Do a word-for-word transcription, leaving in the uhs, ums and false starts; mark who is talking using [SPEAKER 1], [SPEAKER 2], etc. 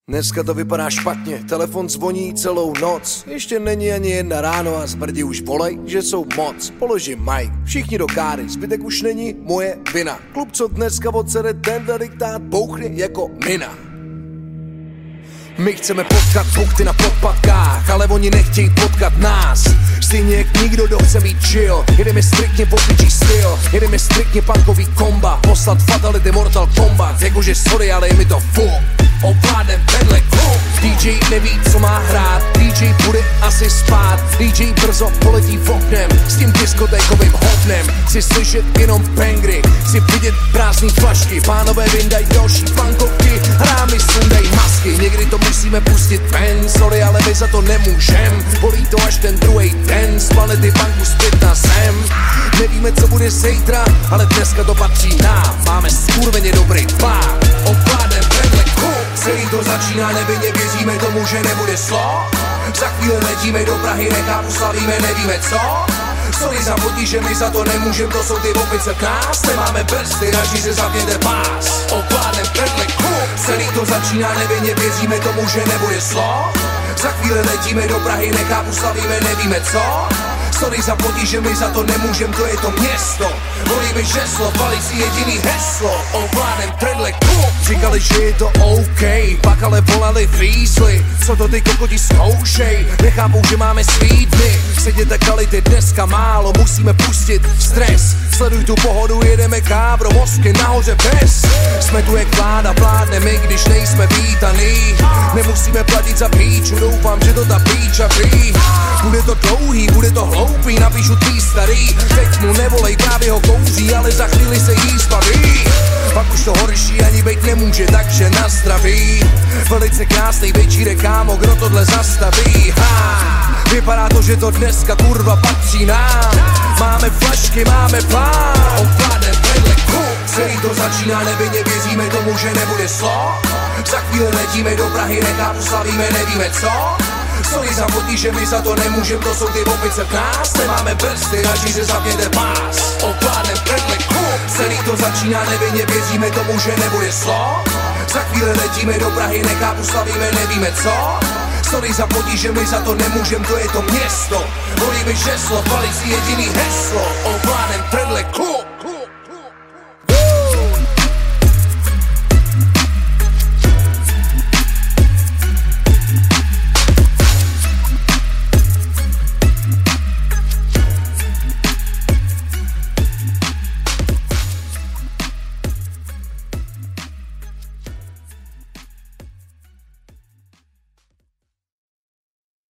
[SPEAKER 1] Dneska to vypadá špatně, telefon zvoní celou noc. Ještě není ani jedna ráno a zmrdi už volej, že jsou moc. Položím mic, všichni do káry, zbytek už není moje vina. Klub, co dneska odsede tenhle diktát, bouchne jako mina. My chceme potkat buchty na podpatkách, ale oni nechtějí potkat nás. Stejně jak nikdo, kdo chce mít chill. Jedeme striktně popičí styl, jedeme striktně punkový komba. Poslat Fatality Mortal Kombat, jakože sorry, ale je mi to fuk. Ovládnem tenhle klub. dý džej neví, co má hrát, dý džej bude asi spát, dý džej brzo poletí v oknem s tím diskotékovým hovnem. Chci slyšet jenom bangry, chci vidět prázdný flašky. Pánové vyndají další bankovky, hrámy sundaj masky. Někdy to musíme pustit ven, sorry, ale my za to nemůžem. Bolí to až ten druhej den, z planety banku zpět na zem. Nevíme, co bude zítra, ale dneska to patří nám. Máme skurveně dobrý plán, ovládnem tenhle klub. Celý to začíná nevinně, věříme tomu, že nebude slo. Za chvíli letíme do Prahy, nechápu, slavíme, nevíme co. Sorry za že my za to nemůžem, to jsou ty opice v nás. Nemáme prsty, radši se zapněte pás, ovládnem tenhle klub. Celý to začíná nevinně, věříme tomu, že nebude slo. Za chvíli letíme do Prahy, nechápu, slavíme, nevíme co. Sorry za že my za to nemůžem, to je to město. Volíme žeslo, valí si jediný heslo, ovládnem tenhle klub. Říkali, že je to OK, pak ale volali físli. Co to ty kokoti zkoušej, nechápou, že máme svý dny. Seděte kality dneska málo, musíme pustit stres. Sleduj tu pohodu, jedeme kábro, mozky nahoře bez. Jsme tu jak vláda, vládneme, když nejsme vítaný. Nemusíme platit za píču, doufám, že to ta píča ví. Bude to dlouhý, bude to hloupý, napíšu tvý starý. Teď mu nevolej, právě ho kouří, ale za chvíli se jí zbaví. Pak už to horší ani bejt nemůže, takže na zdraví. Velice krásný večírek, kámo, kdo tohle zastaví? Ha! Vypadá to, že to dneska kurva patří nám. Máme flašky, máme plán, ovládnem tenhle klub. Celý to začíná nevinně, věříme tomu, že nebude slo. Za chvíli letíme do Prahy, nechápu, slavíme, nevíme co. Sorry za že my za to nemůžem, to jsou ty opice v nás. Nemáme prsty, radši se zapněte pás, ovládnem tenhle klub. Celý to začíná nevinně, věříme tomu, že nebude slo. Za chvíli letíme do Prahy, nechápu, slavíme, nevíme co. Sorry za že my za to nemůžem, to je to město. Volíme žeslo, valí si jediný heslo, ovládnem tenhle klub.